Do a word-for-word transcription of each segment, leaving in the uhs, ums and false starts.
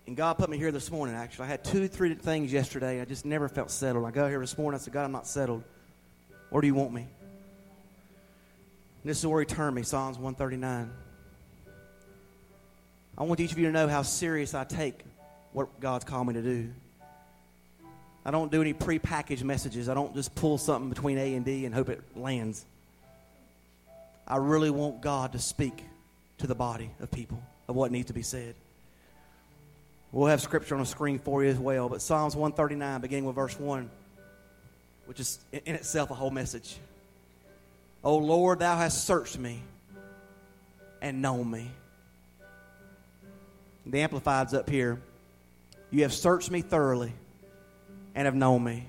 And God put me here this morning, actually. I had two, three things yesterday. I just never felt settled. I got here this morning. I said, God, I'm not settled. Where do you want me? And this is where he turned me, Psalms one thirty-nine. I want each of you to know how serious I take what God's called me to do. I don't do any pre-packaged messages. I don't just pull something between A and D and hope it lands. I really want God to speak to the body of people of what needs to be said. We'll have scripture on the screen for you as well. But Psalms one thirty-nine, beginning with verse one, which is in itself a whole message. O Lord, thou hast searched me and known me. The Amplified's up here. You have searched me thoroughly and have known me.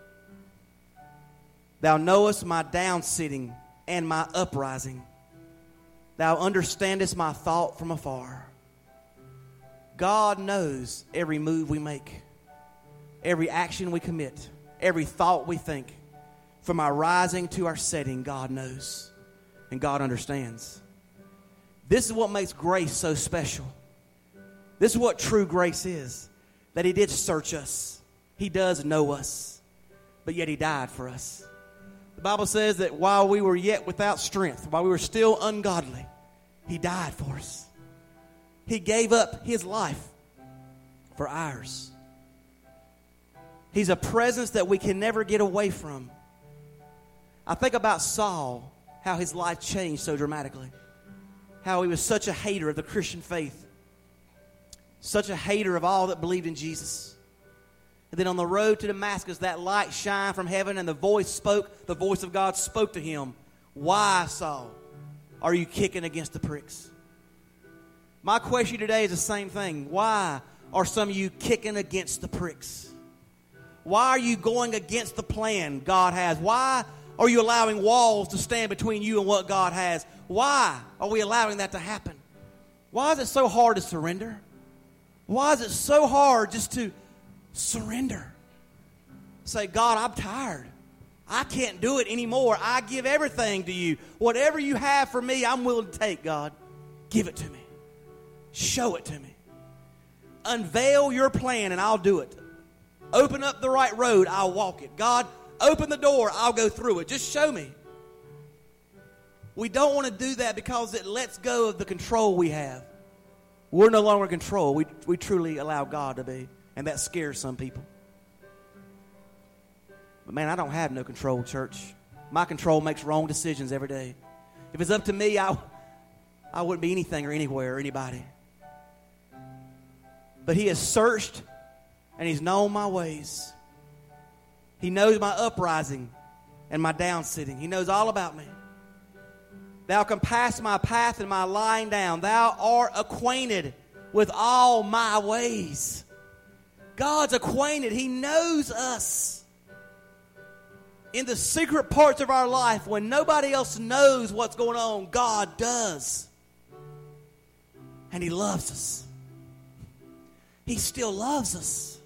Thou knowest my downsitting and my uprising. Thou understandest my thought from afar. God knows every move we make, every action we commit, every thought we think. From our rising to our setting, God knows and God understands. This is what makes grace so special. This is what true grace is, that he did search us. He does know us, but yet he died for us. The Bible says that while we were yet without strength, while we were still ungodly, he died for us. He gave up his life for ours. He's a presence that we can never get away from. I think about Saul, how his life changed so dramatically. How he was such a hater of the Christian faith. Such a hater of all that believed in Jesus. And then on the road to Damascus, that light shined from heaven and the voice spoke, the voice of God spoke to him. Why, Saul, are you kicking against the pricks? My question today is the same thing. Why are some of you kicking against the pricks? Why are you going against the plan God has? Why are you allowing walls to stand between you and what God has? Why are we allowing that to happen? Why is it so hard to surrender? Why is it so hard just to surrender? Say, God, I'm tired. I can't do it anymore. I give everything to you. Whatever you have for me, I'm willing to take, God. Give it to me. Show it to me. Unveil your plan and I'll do it. Open up the right road, I'll walk it. God, open the door, I'll go through it. Just show me. We don't want to do that because it lets go of the control we have. We're no longer in control. We, we truly allow God to be. And that scares some people. But man, I don't have no control, church. My control makes wrong decisions every day. If it's up to me, I, I wouldn't be anything or anywhere or anybody. But he has searched and he's known my ways. He knows my uprising and my downsitting. He knows all about me. Thou compassest my path and my lying down. Thou art acquainted with all my ways. God's acquainted. He knows us. In the secret parts of our life, when nobody else knows what's going on, God does. And he loves us. He still loves us.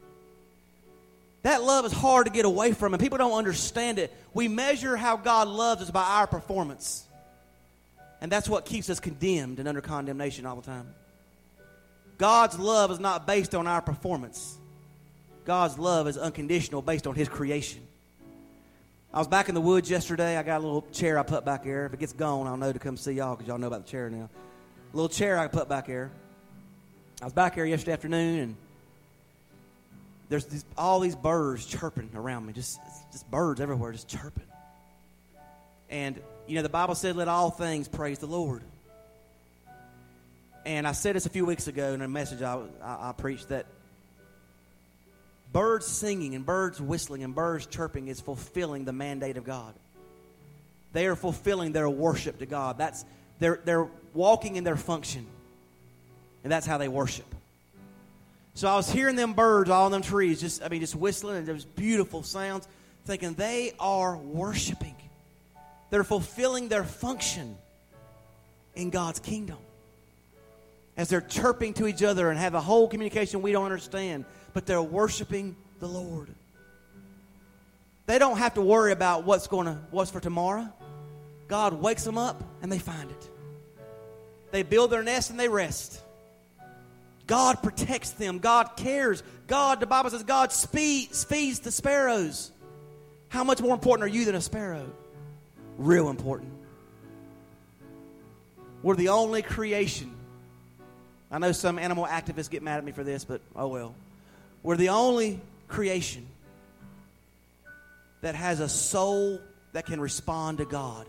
That love is hard to get away from, and people don't understand it. We measure how God loves us by our performance. And that's what keeps us condemned and under condemnation all the time. God's love is not based on our performance. God's love is unconditional, based on his creation. I was back in the woods yesterday. I got a little chair I put back there. If it gets gone, I'll know to come see y'all because y'all know about the chair now. A little chair I put back there. I was back here yesterday afternoon, and there's these, all these birds chirping around me. Just, just birds everywhere, just chirping. And, you know, the Bible said, let all things praise the Lord. And I said this a few weeks ago in a message I, I, I preached, that birds singing and birds whistling and birds chirping is fulfilling the mandate of God. They are fulfilling their worship to God. That's they're, they're walking in their function. And that's how they worship. So I was hearing them birds, all them trees, just I mean, just whistling, and there was beautiful sounds, thinking they are worshiping. They're fulfilling their function in God's kingdom. As they're chirping to each other and have a whole communication we don't understand, but they're worshiping the Lord. They don't have to worry about what's going to what's for tomorrow. God wakes them up and they find it. They build their nest and they rest. God protects them. God cares. God, the Bible says, God feeds, feeds the sparrows. How much more important are you than a sparrow? Real important. We're the only creation. I know some animal activists get mad at me for this, but oh well. We're the only creation that has a soul that can respond to God.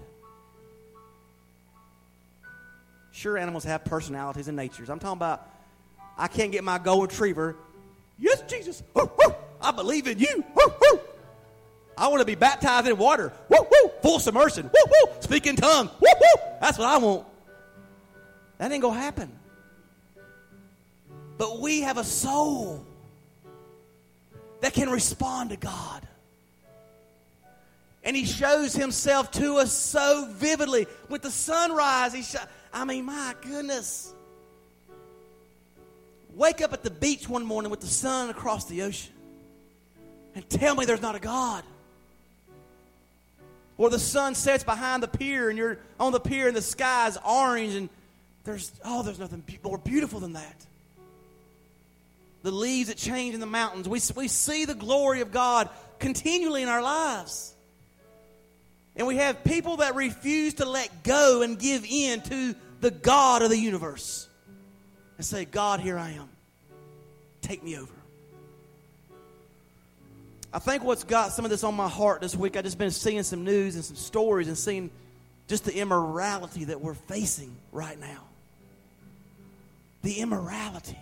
Sure, animals have personalities and natures. I'm talking about, I can't get my golden retriever. Yes, Jesus. Woo, woo. I believe in you. Woo, woo. I want to be baptized in water. Woo, woo. Full submersion. Woo, woo. Speak in tongue. Woo, woo. That's what I want. That ain't going to happen. But we have a soul that can respond to God. And he shows himself to us so vividly. With the sunrise, he sh- I mean, my goodness. Wake up at the beach one morning with the sun across the ocean and tell me there's not a God. Or the sun sets behind the pier and you're on the pier and the sky is orange and there's, oh, there's nothing more beautiful than that. The leaves that change in the mountains. We, we see the glory of God continually in our lives. And we have people that refuse to let go and give in to the God of the universe. And say, God, here I am. Take me over. I think what's got some of this on my heart this week, I've just been seeing some news and some stories and seeing just the immorality that we're facing right now. The immorality.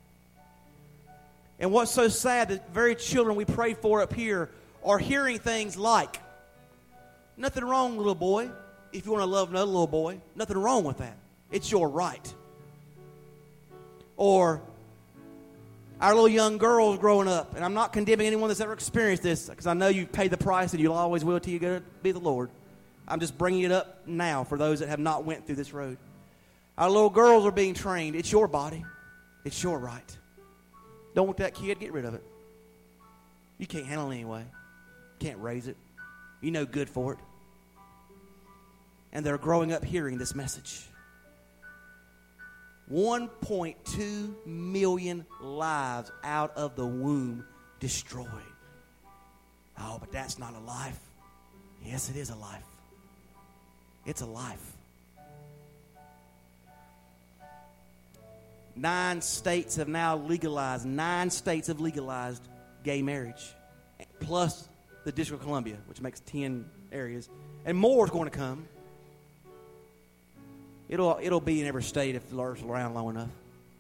And what's so sad, the very children we pray for up here are hearing things like, nothing wrong, little boy. If you want to love another little boy, nothing wrong with that. It's your right. Or our little young girls growing up, and I'm not condemning anyone that's ever experienced this, because I know you've paid the price and you'll always will till you go to be the Lord. I'm just bringing it up now for those that have not went through this road. Our little girls are being trained. It's your body. It's your right. Don't want that kid, get rid of it. You can't handle it anyway. Can't raise it. You know good for it. And they're growing up hearing this message. one point two million lives out of the womb destroyed. Oh, but that's not a life. Yes, it is a life. It's a life. Nine states have now legalized, nine states have legalized gay marriage, plus the District of Columbia, which makes ten areas. And more is going to come. It'll, it'll be in every state if it's around long enough.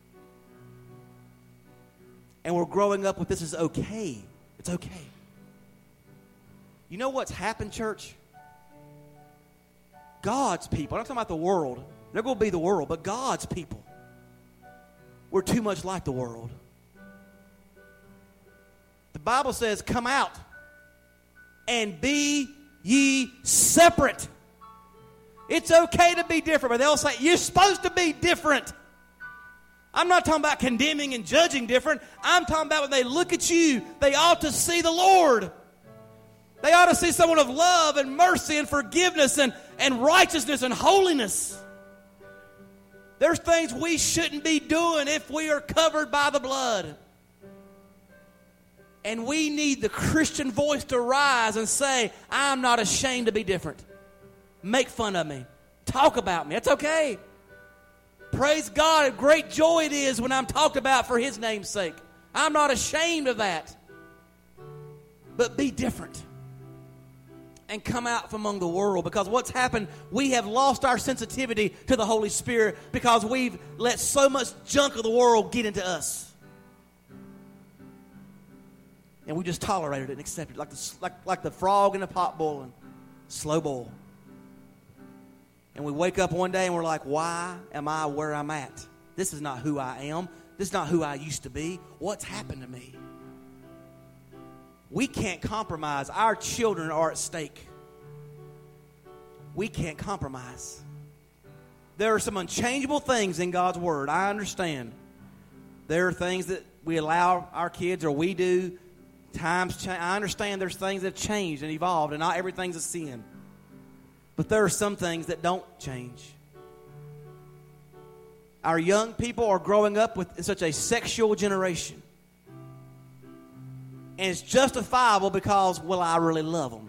And we're growing up with this is okay. It's okay. You know what's happened, church? God's people, I'm not talking about the world. They're going to be the world, but God's people. We're too much like the world. The Bible says, come out and be ye separate. It's okay to be different, but they'll say, you're supposed to be different. I'm not talking about condemning and judging different. I'm talking about when they look at you, they ought to see the Lord. They ought to see someone of love and mercy and forgiveness and, and righteousness and holiness. There's things we shouldn't be doing if we are covered by the blood. And we need the Christian voice to rise and say, I'm not ashamed to be different. Make fun of me. Talk about me. It's okay. Praise God. Great joy it is when I'm talked about for His name's sake. I'm not ashamed of that. But be different. And come out from among the world. Because what's happened, we have lost our sensitivity to the Holy Spirit because we've let so much junk of the world get into us. And we just tolerated it and accepted it. Like the, like, like the frog in the pot boiling. Slow boil. And we wake up one day and we're like, why am I where I'm at? This is not who I am. This is not who I used to be. What's happened to me? We can't compromise. Our children are at stake. We can't compromise. There are some unchangeable things in God's Word. I understand. There are things that we allow our kids or we do. Times change. I understand there's things that have changed and evolved and not everything's a sin. But there are some things that don't change. Our young people are growing up with such a sexual generation. And it's justifiable because, well, I really love them.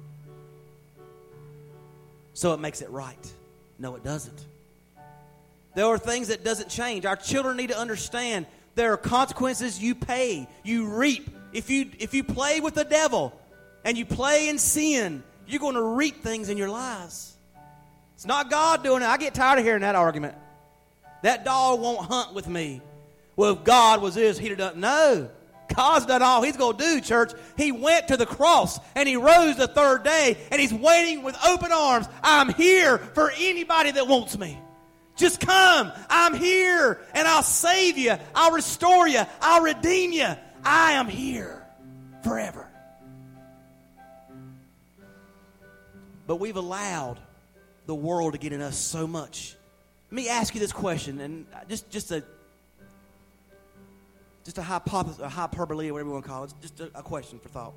So it makes it right. No, it doesn't. There are things that doesn't change. Our children need to understand there are consequences you pay, you reap. If you if you play with the devil and you play in sin, you're going to reap things in your lives. It's not God doing it. I get tired of hearing that argument. That dog won't hunt with me. Well, if God was this, he'd have done. No. God's done all he's going to do, church. He went to the cross and he rose the third day and he's waiting with open arms. I'm here for anybody that wants me. Just come. I'm here and I'll save you. I'll restore you. I'll redeem you. I am here forever. But we've allowed the world to get in us so much. Let me ask you this question, and just, just a just a hypothesis, a hyperbole, or whatever you want to call it, just a, a question for thought.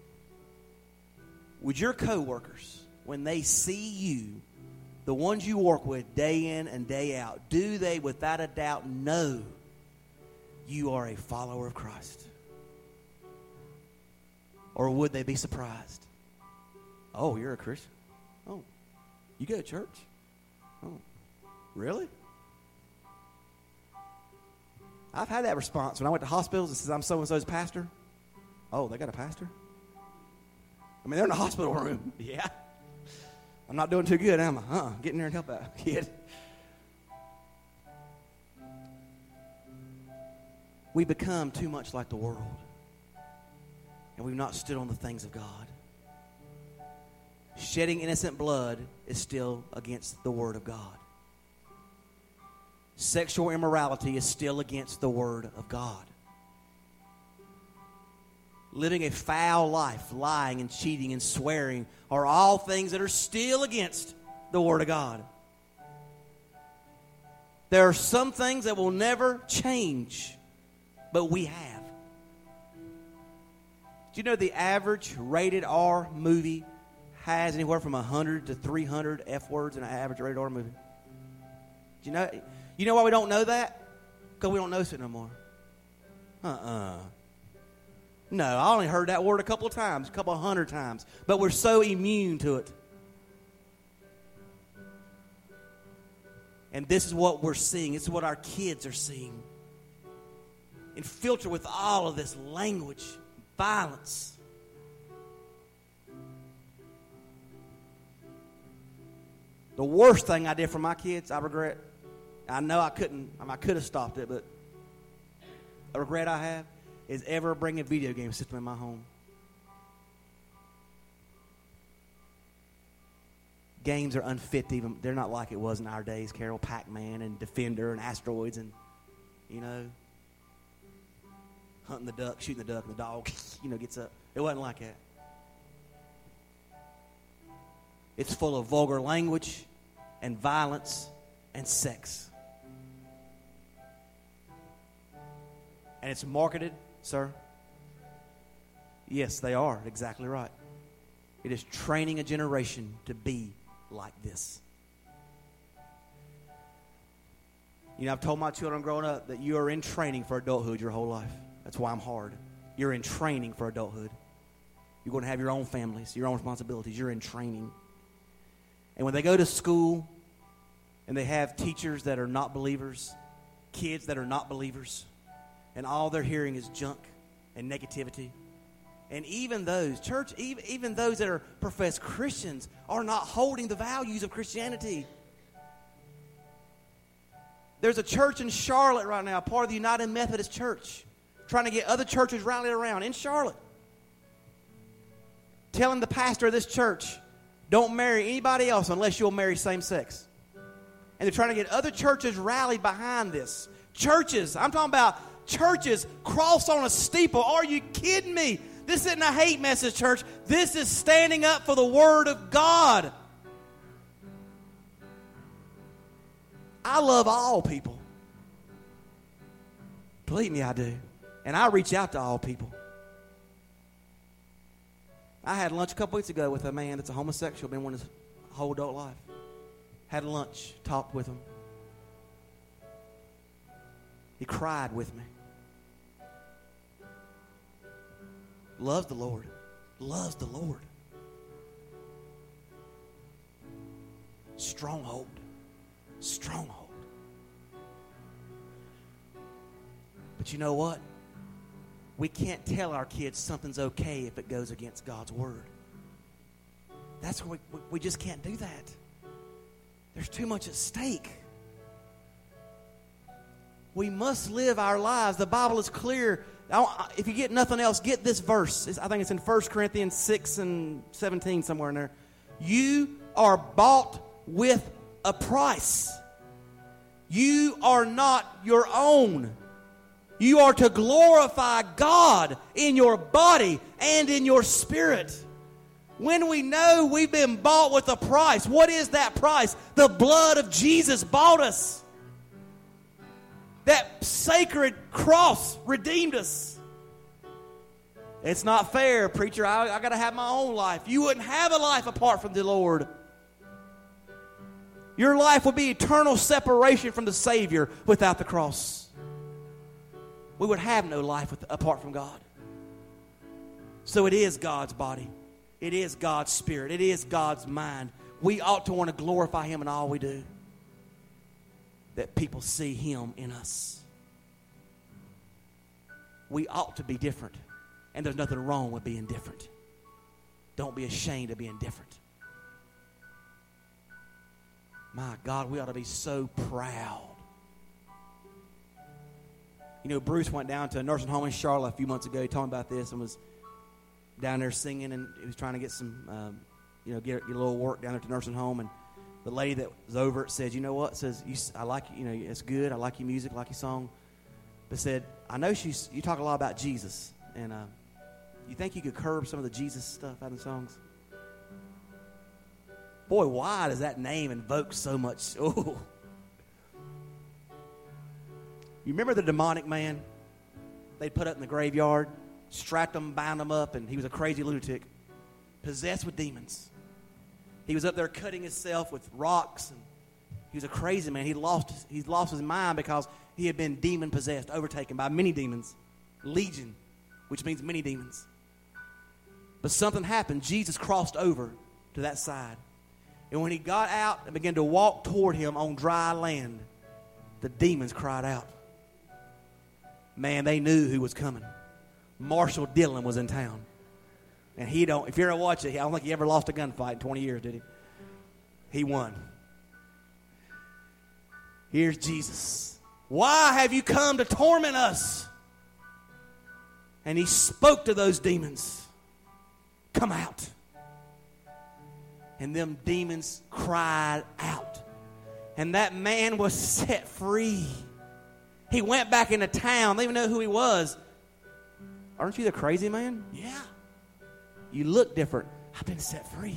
Would your coworkers, when they see you, the ones you work with day in and day out, do they without a doubt know you are a follower of Christ? Or would they be surprised? Oh, you're a Christian? Oh, you go to church? Oh, really? I've had that response when I went to hospitals and says, I'm so-and-so's pastor. Oh, they got a pastor? I mean, they're in the hospital room. Yeah. I'm not doing too good, am I? Uh-uh. Get in there and help that kid. We become too much like the world. And we've not stood on the things of God. Shedding innocent blood is still against the Word of God. Sexual immorality is still against the Word of God. Living a foul life, lying and cheating and swearing are all things that are still against the Word of God. There are some things that will never change, but we have. Do you know the average rated R movie has anywhere from one hundred to three hundred F words in an average rated R movie? Do you know? You know why we don't know that? Because we don't notice it no more. Uh-uh. No, I only heard that word a couple of times, a couple of hundred times. But we're so immune to it. And this is what we're seeing. This is what our kids are seeing. And filtered with all of this language, violence. The worst thing I did for my kids, I regret. I know I couldn't, I, mean, I could have stopped it, but a regret I have is ever bringing a video game system in my home. Games are unfit to even, they're not like it was in our days, Carol, Pac-Man and Defender and Asteroids and, you know, hunting the duck, shooting the duck, and the dog, you know, gets up. It wasn't like that. It's full of vulgar language and violence and sex. And it's marketed, sir. Yes, they are. Exactly right. It is training a generation to be like this. You know, I've told my children growing up that you are in training for adulthood your whole life. That's why I'm hard. You're in training for adulthood. You're going to have your own families, your own responsibilities. You're in training. And when they go to school and they have teachers that are not believers, kids that are not believers, and all they're hearing is junk and negativity. And even those, church, even, even those that are professed Christians are not holding the values of Christianity. There's a church in Charlotte right now, part of the United Methodist Church, trying to get other churches rallied around in Charlotte. Telling the pastor of this church, don't marry anybody else unless you'll marry same sex. And they're trying to get other churches rallied behind this. Churches, I'm talking about churches cross on a steeple. Are you kidding me? This isn't a hate message, church. This is standing up for the Word of God. I love all people. Believe me, I do. And I reach out to all people. I had lunch a couple weeks ago with a man that's a homosexual, been one his whole adult life. Had lunch, talked with him. He cried with me. Loves the Lord. Loves the Lord. Stronghold. Stronghold. But you know what? We can't tell our kids something's okay if it goes against God's word. That's where we, we just can't do that. There's too much at stake. We must live our lives. The Bible is clear. If you get nothing else, get this verse. It's, I think it's in First Corinthians six and seventeen, somewhere in there. You are bought with a price. You are not your own. You are to glorify God in your body and in your spirit. When we know we've been bought with a price, what is that price? The blood of Jesus bought us. That sacred cross redeemed us. It's not fair, preacher. I, I got to have my own life. You wouldn't have a life apart from the Lord. Your life would be eternal separation from the Savior without the cross. We would have no life with, apart from God. So it is God's body. It is God's spirit. It is God's mind. We ought to want to glorify Him in all we do. That people see Him in us. We ought to be different. And there's nothing wrong with being different. Don't be ashamed of being different. My God, we ought to be so proud. You know, Bruce went down to a nursing home in Charlotte a few months ago. He told me about this and was down there singing, and he was trying to get some, um, you know, get, get a little work down there at the nursing home. And the lady that was over it said, you know what? Says, you, I like, you know, it's good. I like your music, I like your song. But said, I know she's, you talk a lot about Jesus. And uh, you think you could curb some of the Jesus stuff out of the songs? Boy, why does that name invoke so much? Oh. You remember the demonic man? They'd put up in the graveyard, strapped him, bound him up, and he was a crazy lunatic, possessed with demons. He was up there cutting himself with rocks, and he was a crazy man. He lost, he lost his mind because he had been demon-possessed, overtaken by many demons. Legion, which means many demons. But something happened. Jesus crossed over to that side. And when he got out and began to walk toward him on dry land, the demons cried out. Man, they knew who was coming. Marshall Dillon was in town. And he don't, if you ever watch it, I don't think he ever lost a gunfight in twenty years, did he? He won. Here's Jesus. Why have you come to torment us? And he spoke to those demons. Come out. And them demons cried out. And that man was set free. He went back into town. They didn't even know who he was. Aren't you the crazy man? Yeah. You look different. I've been set free.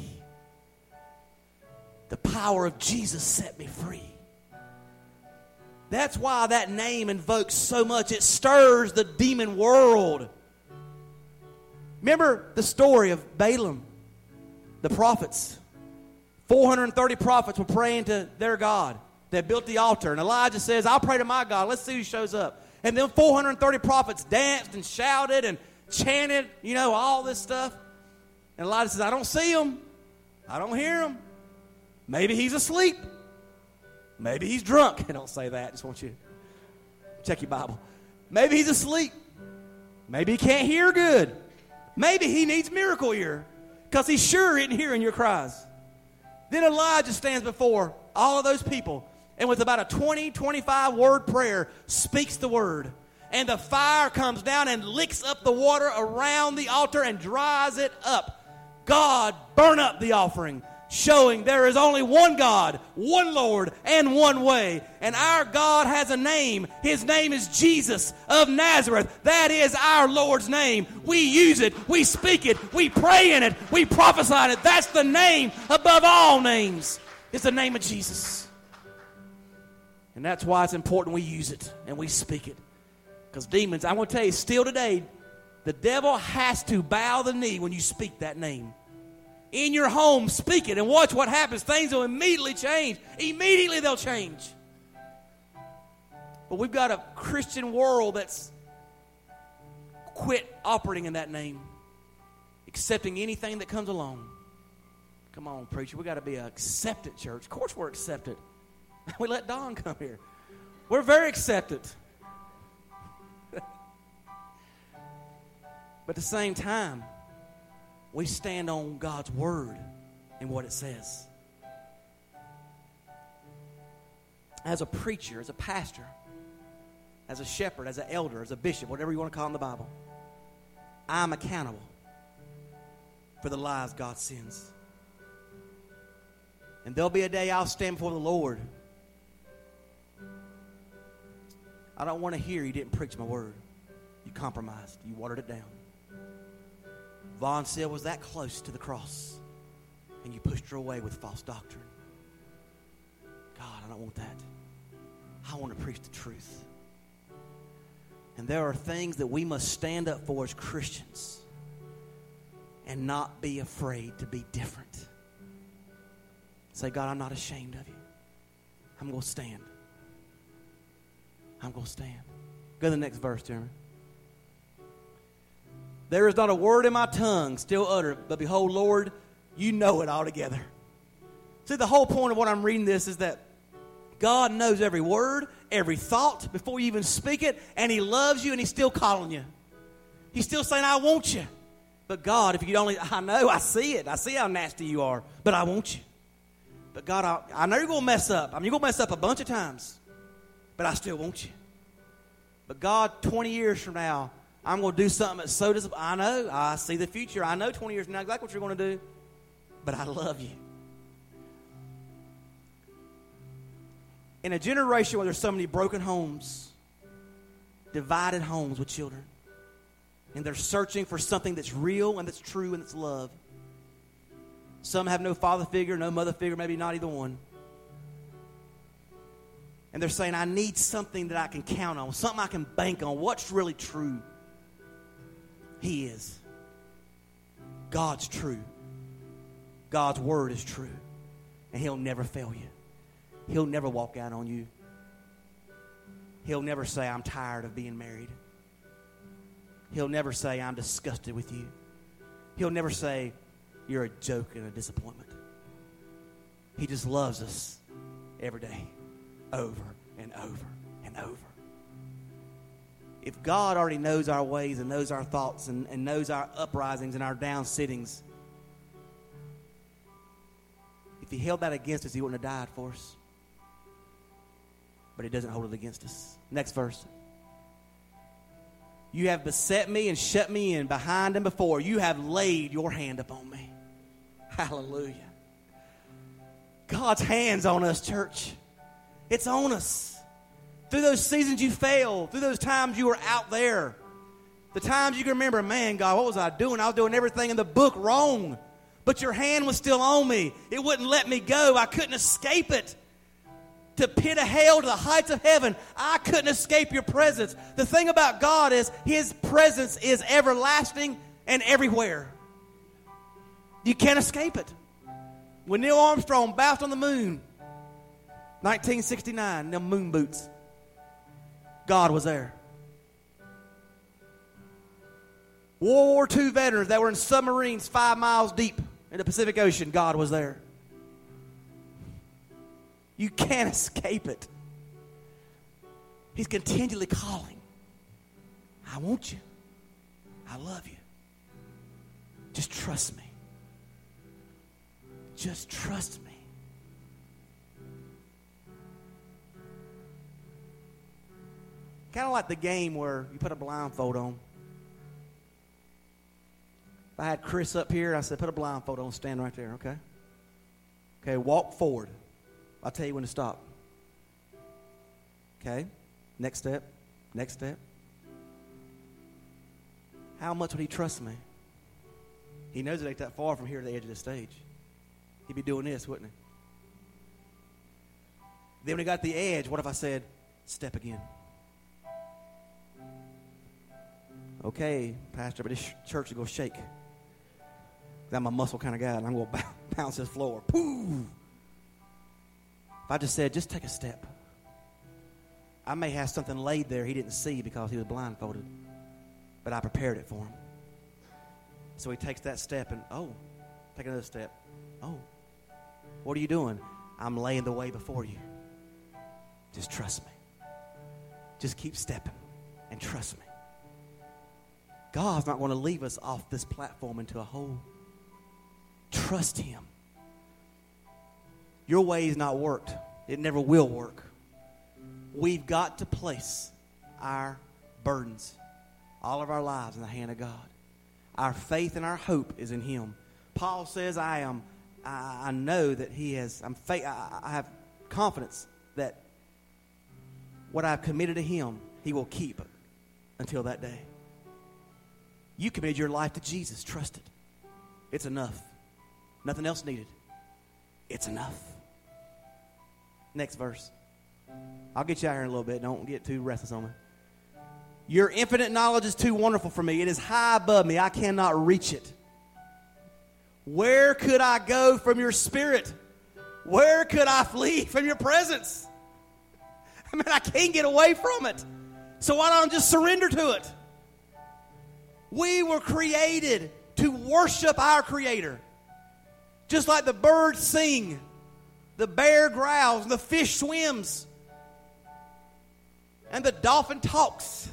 The power of Jesus set me free. That's why that name invokes so much. It stirs the demon world. Remember the story of Balaam, the prophets. four hundred thirty prophets were praying to their God. They built the altar. And Elijah says, I'll pray to my God. Let's see who shows up. And then four hundred thirty prophets danced and shouted and chanted, you know, all this stuff. And Elijah says, I don't see him. I don't hear him. Maybe he's asleep. Maybe he's drunk. I don't say that. I just want you to check your Bible. Maybe he's asleep. Maybe he can't hear good. Maybe he needs miracle ear because he sure isn't hearing your cries. Then Elijah stands before all of those people and with about a twenty, twenty-five word prayer speaks the word. And the fire comes down and licks up the water around the altar and dries it up. God, burn up the offering, showing there is only one God, one Lord, and one way. And our God has a name. His name is Jesus of Nazareth. That is our Lord's name. We use it. We speak it. We pray in it. We prophesy in it. That's the name above all names. It's the name of Jesus. And that's why it's important we use it and we speak it. Because demons, I'm going to tell you, still today, the devil has to bow the knee when you speak that name. In your home, speak it and watch what happens. Things will immediately change. Immediately they'll change. But we've got a Christian world that's quit operating in that name, accepting anything that comes along. Come on, preacher. We got to be an accepted church. Of course we're accepted. We let Don come here. We're very accepted. But at the same time, we stand on God's word and what it says. As a preacher, as a pastor, as a shepherd, as an elder, as a bishop, whatever you want to call it in the Bible, I'm accountable for the lives God sends. And there'll be a day I'll stand before the Lord. I don't want to hear you didn't preach my word. You compromised. You watered it down. Von Sil was that close to the cross, and you pushed her away with false doctrine. God, I don't want that. I want to preach the truth. And there are things that we must stand up for as Christians and not be afraid to be different. Say, God, I'm not ashamed of you. I'm going to stand. I'm going to stand. Go to the next verse, Jeremy. There is not a word in my tongue still uttered, but behold, Lord, you know it altogether. See, the whole point of what I'm reading this is that God knows every word, every thought before you even speak it, and He loves you, and He's still calling you. He's still saying, I want you. But God, if you only, I know, I see it. I see how nasty you are, but I want you. But God, I, I know you're going to mess up. I mean, you're going to mess up a bunch of times, but I still want you. But God, twenty years from now, I'm going to do something that's so disappointing. I know, I see the future. I know twenty years from now exactly what you're going to do, but I love you. In a generation where there's so many broken homes, divided homes with children, and they're searching for something that's real and that's true and that's love. Some have no father figure, no mother figure, maybe not either one. And they're saying, I need something that I can count on, something I can bank on. What's really true? He is. God's true. God's word is true. And He'll never fail you. He'll never walk out on you. He'll never say, I'm tired of being married. He'll never say, I'm disgusted with you. He'll never say, you're a joke and a disappointment. He just loves us every day, over and over and over. If God already knows our ways and knows our thoughts and, and knows our uprisings and our down sittings, if He held that against us, He wouldn't have died for us. But He doesn't hold it against us. Next verse. You have beset me and shut me in behind and before. You have laid your hand upon me. Hallelujah. God's hand's on us, church. It's on us. Through those seasons you failed, through those times you were out there, the times you can remember, man, God, what was I doing? I was doing everything in the book wrong. But your hand was still on me. It wouldn't let me go. I couldn't escape it. To pit of hell, to the heights of heaven, I couldn't escape your presence. The thing about God is His presence is everlasting and everywhere. You can't escape it. When Neil Armstrong bounced on the moon, nineteen sixty-nine, them moon boots, God was there. World War Two veterans that were in submarines five miles deep in the Pacific Ocean, God was there. You can't escape it. He's continually calling. I want you. I love you. Just trust me. Just trust me. Kind of like the game where you put a blindfold on. If I had Chris up here, I said, put a blindfold on, stand right there, okay? Okay, walk forward. I'll tell you when to stop. Okay? Next step. Next step. How much would He trust me? He knows it ain't that far from here to the edge of the stage. He'd be doing this, wouldn't he? Then when he got to the edge, what if I said, step again? Okay, Pastor, but this church is going to shake. I'm a muscle kind of guy, and I'm going to bounce this floor. Pooh! If I just said, just take a step. I may have something laid there he didn't see because he was blindfolded. But I prepared it for him. So he takes that step and, oh, take another step. Oh, what are you doing? I'm laying the way before you. Just trust me. Just keep stepping and trust me. God's not going to leave us off this platform into a hole. Trust him. Your way is not worked. It never will work. We've got to place our burdens, all of our lives, in the hand of God. Our faith and our hope is in him. Paul says, I am, I, I know that he has, I'm fa- I, I have confidence that what I've committed to him, he will keep until that day. You committed your life to Jesus. Trust it. It's enough. Nothing else needed. It's enough. Next verse. I'll get you out here in a little bit. Don't get too restless on me. Your infinite knowledge is too wonderful for me. It is high above me. I cannot reach it. Where could I go from your spirit? Where could I flee from your presence? I mean, I can't get away from it. So why don't I just surrender to it? We were created to worship our Creator. Just like the birds sing, the bear growls, and the fish swims, and the dolphin talks,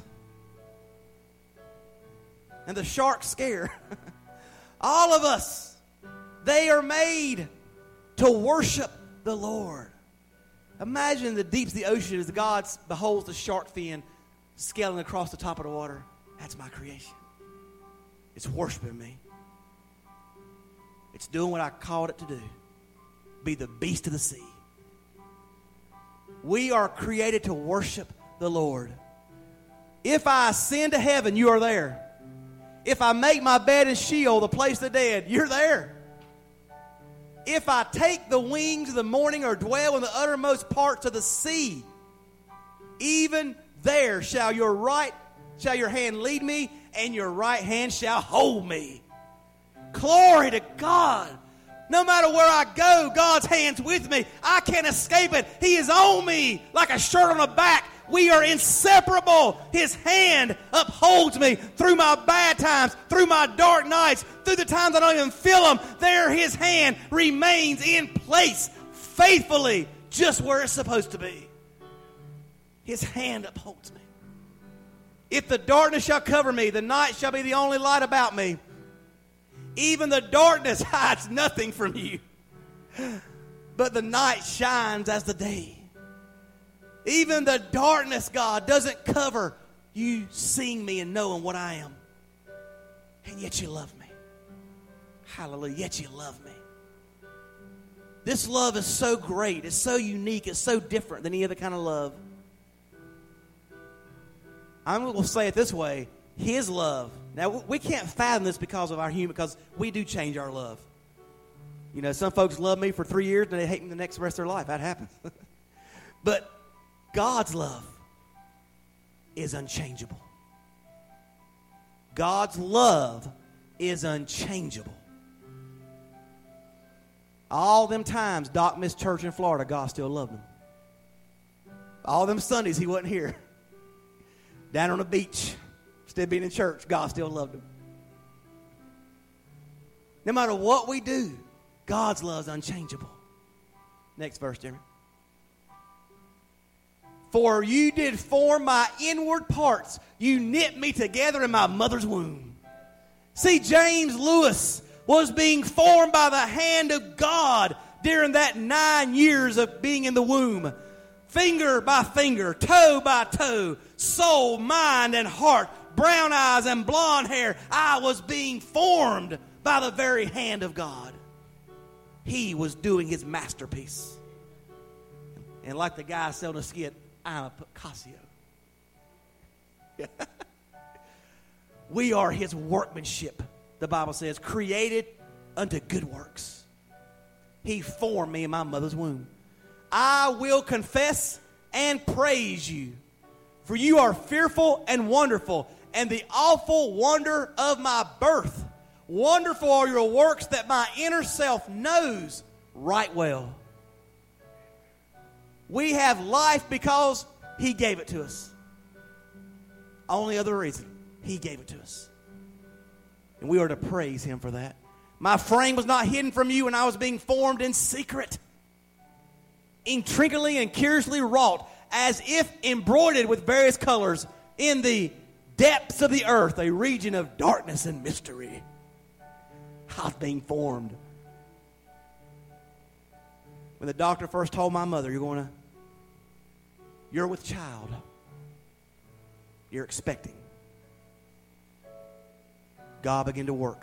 and the shark scare. All of us, they are made to worship the Lord. Imagine the deeps of the ocean as God beholds the shark fin scaling across the top of the water. That's my creation. It's worshiping me. It's doing what I called it to do. Be the beast of the sea. We are created to worship the Lord. If I ascend to heaven, you are there. If I make my bed in Sheol, the place of the dead, you're there. If I take the wings of the morning or dwell in the uttermost parts of the sea, even there shall your right, shall your hand lead me, and your right hand shall hold me. Glory to God. No matter where I go, God's hand's with me. I can't escape it. He is on me like a shirt on the back. We are inseparable. His hand upholds me through my bad times, through my dark nights, through the times I don't even feel them. There his hand remains in place faithfully just where it's supposed to be. His hand upholds me. If the darkness shall cover me, the night shall be the only light about me. Even the darkness hides nothing from you, but the night shines as the day. Even the darkness, God, doesn't cover you seeing me and knowing what I am. And yet you love me. Hallelujah. Yet you love me. This love is so great. It's so unique. It's so different than any other kind of love. I'm going to say it this way. His love. Now, we can't fathom this because of our human, because we do change our love. You know, some folks love me for three years and they hate me the next rest of their life. That happens. But God's love is unchangeable. God's love is unchangeable. All them times Doc missed church in Florida, God still loved him. All them Sundays he wasn't here. Down on the beach, still being in church, God still loved him. No matter what we do, God's love is unchangeable. Next verse, Jeremy. For you did form my inward parts. You knit me together in my mother's womb. See, James Lewis was being formed by the hand of God during that nine years of being in the womb. Finger by finger, toe by toe, soul, mind, and heart, brown eyes and blonde hair. I was being formed by the very hand of God. He was doing his masterpiece. And like the guy selling a skit, I'm a Picasso. We are his workmanship, the Bible says, created unto good works. He formed me in my mother's womb. I will confess and praise you, for you are fearful and wonderful, and the awful wonder of my birth. Wonderful are your works that my inner self knows right well. We have life because He gave it to us. Only other reason, He gave it to us. And we are to praise Him for that. My frame was not hidden from you when I was being formed in secret, intricately and curiously wrought, as if embroidered with various colors in the depths of the earth, a region of darkness and mystery. I was being formed. When the doctor first told my mother, you're going to, you're with child, you're expecting, God began to work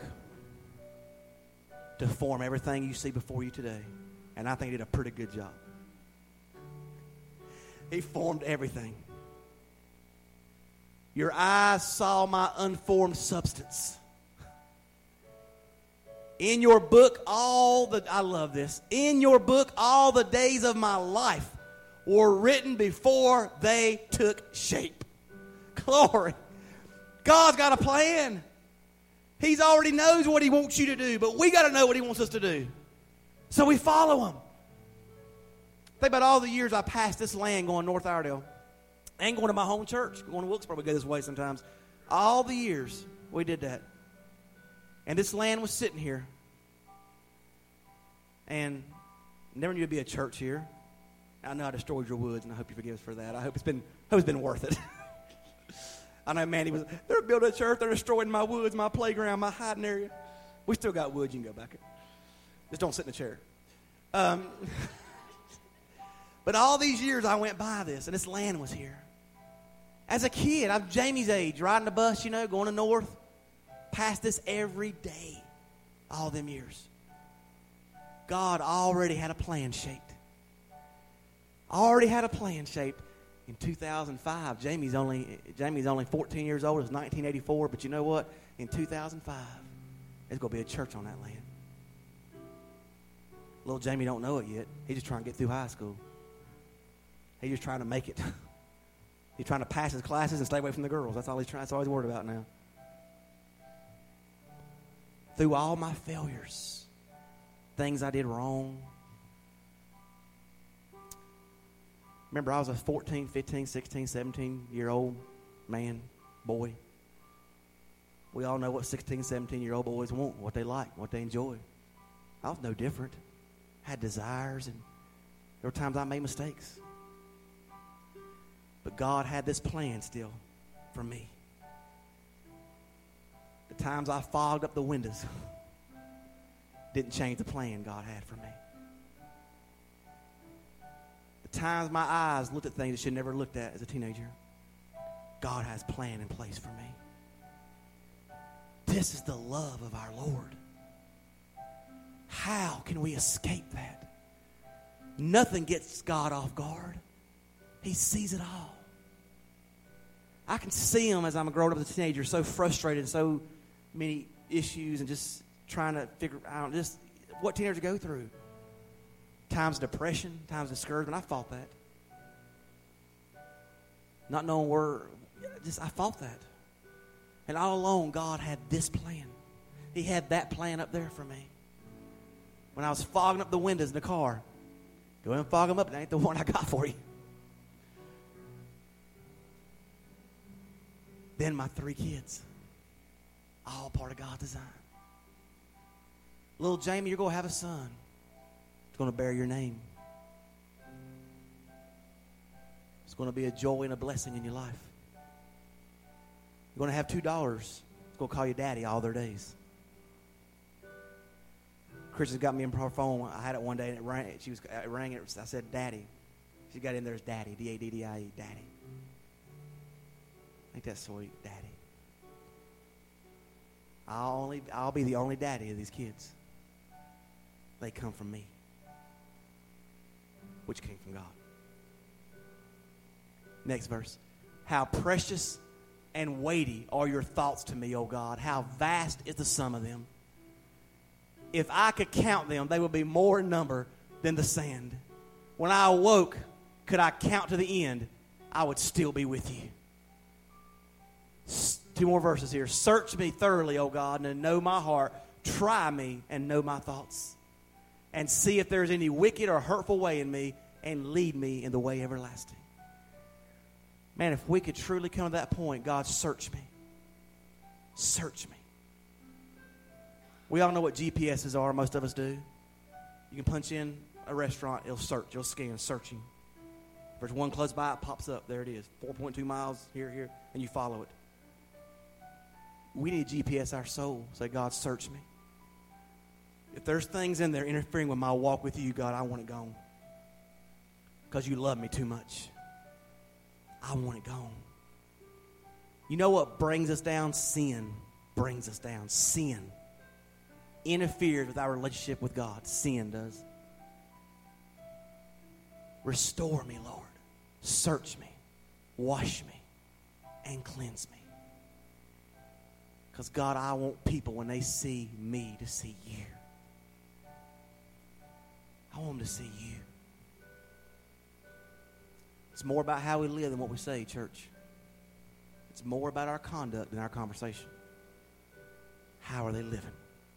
to form everything you see before you today. And I think He did a pretty good job. He formed everything. Your eyes saw my unformed substance. In your book, all the, I love this. In your book, all the days of my life were written before they took shape. Glory. God's got a plan. He already knows what He wants you to do, but we got to know what He wants us to do. So we follow Him. Think about all the years I passed this land going North Iredell. And going to my home church. Going to Wilkesboro, we go this way sometimes. All the years we did that. And this land was sitting here. And never knew it'd be a church here. I know I destroyed your woods, and I hope you forgive us for that. I hope it's been, hope it's been worth it. I know Mandy was, they're building a church, they're destroying my woods, my playground, my hiding area. We still got woods, you can go back there. Just don't sit in the chair. Um, but all these years I went by this, and this land was here. As a kid, I'm Jamie's age, riding the bus, you know, going to North. Past this every day, all them years. God already had a plan shaped. Already had a plan shaped. In two thousand five, Jamie's only Jamie's only fourteen years old. It was nineteen eighty-four, but you know what? In two thousand five, there's going to be a church on that land. Little Jamie don't know it yet. He's just trying to get through high school. He's just trying to make it. He's trying to pass his classes and stay away from the girls. That's all he's trying. That's all he's worried about now. Through all my failures, things I did wrong. Remember, I was a fourteen, fifteen, sixteen, seventeen-year-old man, boy. We all know what sixteen, seventeen-year-old boys want, what they like, what they enjoy. I was no different. I had desires, and there were times I made mistakes. But God had this plan still for me. The times I fogged up the windows didn't change the plan God had for me. The times my eyes looked at things I should never looked at as a teenager, God has a plan in place for me. This is the love of our Lord. How can we escape that? Nothing gets God off guard. He sees it all. I can see him as I'm growing up as a teenager, so frustrated, so many issues, and just trying to figure out just what teenagers go through. Times of depression, times of discouragement. I fought that. Not knowing where, just I fought that. And all along, God had this plan. He had that plan up there for me. When I was fogging up the windows in the car, go ahead and fog them up. That ain't the one I got for you. Then my three kids. All part of God's design. Little Jamie, you're going to have a son. It's going to bear your name. It's going to be a joy and a blessing in your life. You're going to have two daughters. It's going to call you daddy all their days. Christian's got me in her phone. I had it one day and it rang. She was, it rang. It was, I said, Daddy. She got in there as Daddy. D A D D I E, Daddy. Ain't that sweet, Daddy? I'll only, I'll be the only daddy of these kids. They come from me, which came from God. Next verse. How precious and weighty are your thoughts to me, O God. How vast is the sum of them. If I could count them, they would be more in number than the sand. When I awoke, could I count to the end, I would still be with you. Two more verses here. Search me thoroughly, O God, and know my heart. Try me and know my thoughts. And see if there is any wicked or hurtful way in me, and lead me in the way everlasting. Man, if we could truly come to that point, God, search me. Search me. We all know what G P S's are. Most of us do. You can punch in a restaurant, it'll search. It'll scan, searching. If there's one close by, it pops up. There it is. four point two miles, here, here, and you follow it. We need to G P S our soul. Say, God, search me. If there's things in there interfering with my walk with you, God, I want it gone. Because you love me too much. I want it gone. You know what brings us down? Sin brings us down. Sin interferes with our relationship with God. Sin does. Restore me, Lord. Search me. Wash me. And cleanse me. Because, God, I want people, when they see me, to see you. I want them to see you. It's more about how we live than what we say, church. It's more about our conduct than our conversation. How are they living?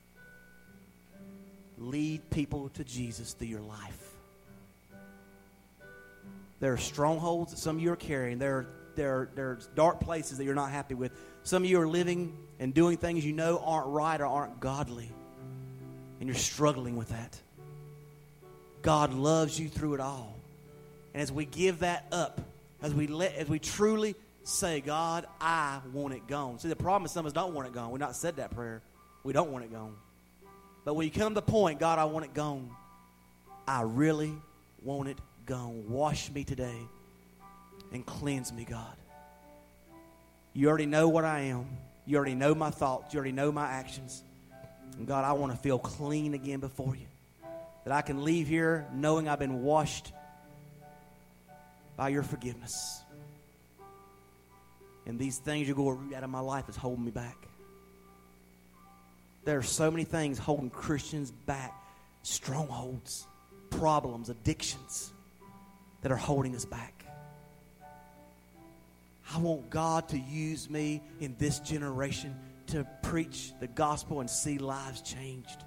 Lead people to Jesus through your life. There are strongholds that some of you are carrying. There are, there are, there are dark places that you're not happy with. Some of you are living and doing things you know aren't right or aren't godly. And you're struggling with that. God loves you through it all. And as we give that up, as we let, as we truly say, God, I want it gone. See, the problem is some of us don't want it gone. We've not said that prayer. We don't want it gone. But when you come to the point, God, I want it gone. I really want it gone. Wash me today and cleanse me, God. You already know what I am. You already know my thoughts. You already know my actions. And God, I want to feel clean again before you. That I can leave here knowing I've been washed by your forgiveness. And these things you're going to root out of my life is holding me back. There are so many things holding Christians back. Strongholds, problems, addictions that are holding us back. I want God to use me in this generation to preach the gospel and see lives changed.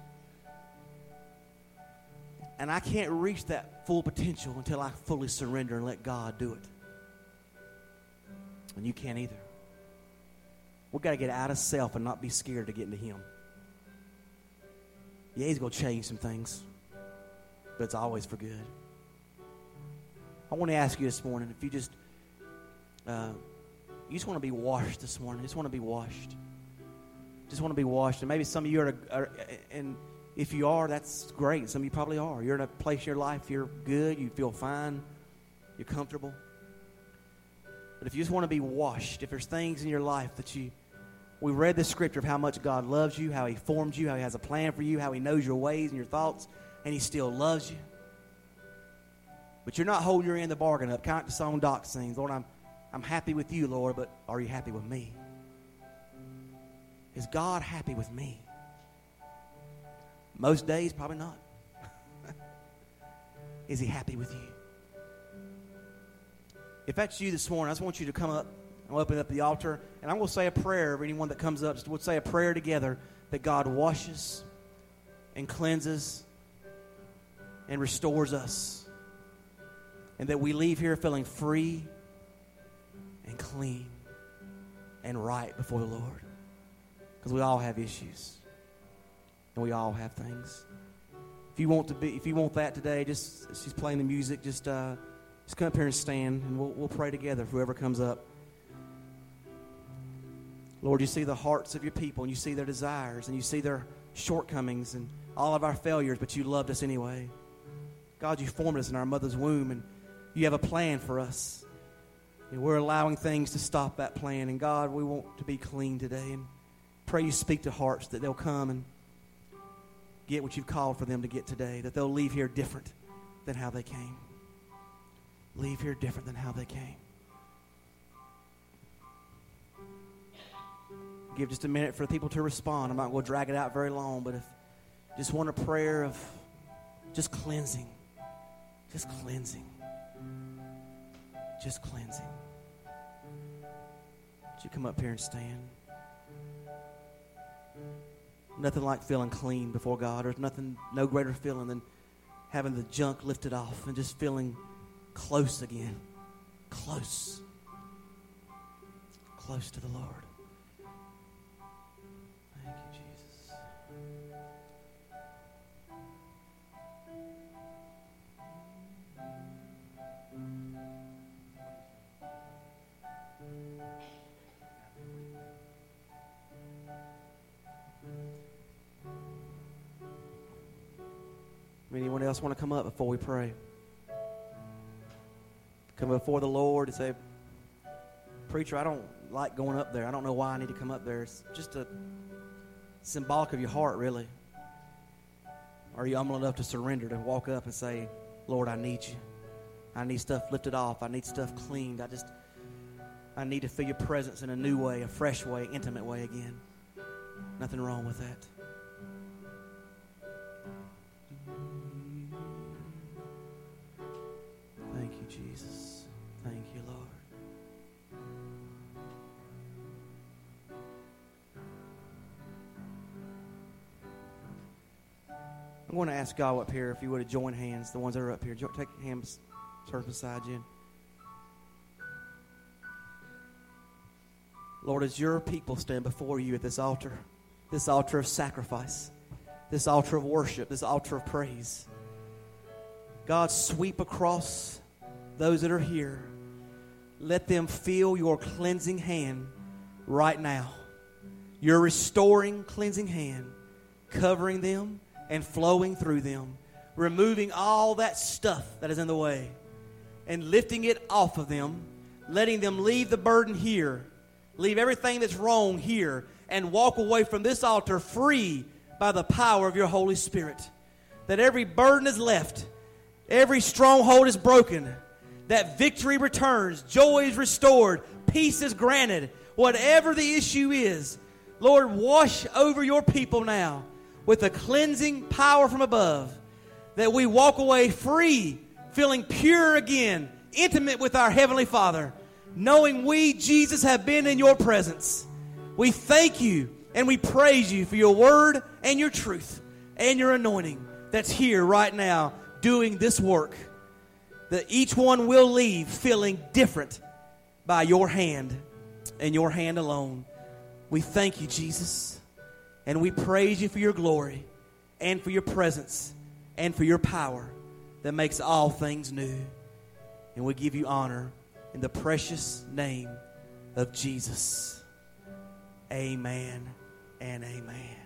And I can't reach that full potential until I fully surrender and let God do it. And you can't either. We've got to get out of self and not be scared to get into Him. Yeah, He's going to change some things, but it's always for good. I want to ask you this morning, if you just, uh, you just want to be washed this morning. Just want to be washed. Just want to be washed. And maybe some of you are, are and if you are, that's great. Some of you probably are. You're in a place in your life, you're good, you feel fine, you're comfortable. But if you just want to be washed, if there's things in your life that you, we read the scripture of how much God loves you, how He formed you, how He has a plan for you, how He knows your ways and your thoughts, and He still loves you. But you're not holding your end of the bargain up. Kind of like the song Doc sings, Lord, I'm, I'm happy with you, Lord, but are you happy with me? Is God happy with me? Most days, probably not. Is He happy with you? If that's you this morning, I just want you to come up and open up the altar. And I'm going to say a prayer for anyone that comes up. Just we'll say a prayer together that God washes and cleanses and restores us. And that we leave here feeling free and clean and right before the Lord. Because we all have issues. And we all have things. If you want to be, if you want that today, just she's playing the music. Just, uh, just come up here and stand, and we'll we'll pray together. Whoever comes up, Lord, you see the hearts of your people, and you see their desires, and you see their shortcomings and all of our failures, but you loved us anyway. God, you formed us in our mother's womb, and you have a plan for us. And we're allowing things to stop that plan. And God, we want to be clean today, and pray you speak to hearts that they'll come and get what you've called for them to get today, that they'll leave here different than how they came. Leave here different than how they came. Give just a minute for people to respond. I'm not going to drag it out very long, but if just want a prayer of just cleansing, just cleansing, just cleansing. Would you come up here and stand? Nothing like feeling clean before God. There's nothing, no greater feeling than having the junk lifted off and just feeling close again. Close. close to the Lord. Thank you, Jesus. Anyone else want to come up before we pray? Come before the Lord and say, preacher, I don't like going up there. I don't know why I need to come up there. It's just a symbolic of your heart, really. Are you humble enough to surrender, to walk up and say, Lord, I need you. I need stuff lifted off. I need stuff cleaned. I just, I need to feel your presence in a new way, a fresh way, intimate way again. Nothing wrong with that. Thank you, Jesus. Thank you, Lord. I'm going to ask God up here if you would have joined hands, the ones that are up here. Take hands, turn beside you. Lord, as your people stand before you at this altar, this altar of sacrifice, this altar of worship, this altar of praise, God, sweep across those that are here. Let them feel your cleansing hand right now. Your restoring, cleansing hand, covering them and flowing through them, removing all that stuff that is in the way and lifting it off of them, letting them leave the burden here, leave everything that's wrong here, and walk away from this altar free by the power of your Holy Spirit. That every burden is left, every stronghold is broken, that victory returns, joy is restored, peace is granted. Whatever the issue is, Lord, wash over your people now with a cleansing power from above, that we walk away free, feeling pure again, intimate with our Heavenly Father, knowing we, Jesus, have been in your presence. We thank you and we praise you for your word and your truth and your anointing that's here right now doing this work, that each one will leave feeling different by your hand and your hand alone. We thank you, Jesus, and we praise you for your glory and for your presence and for your power that makes all things new. And we give you honor in the precious name of Jesus. Amen and amen.